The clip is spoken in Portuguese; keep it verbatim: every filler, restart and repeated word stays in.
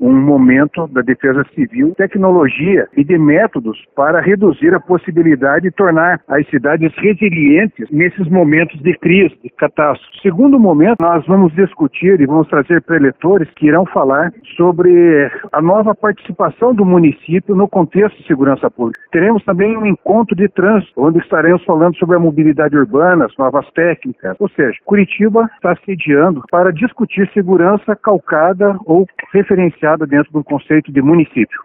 um momento da defesa civil, tecnologia e de métodos para reduzir a possibilidade de tornar as cidades resilientes nesses momentos de crise, de catástrofe. Segundo momento, nós vamos discutir e vamos trazer preletores que irão falar sobre a nova participação do município no contexto de segurança pública. Teremos também um encontro de trânsito, onde estaremos falando sobre a mobilidade urbana, as novas técnicas. Ou seja, Curitiba está sediando para discutir segurança calcada ou referenciada dentro do conceito de município.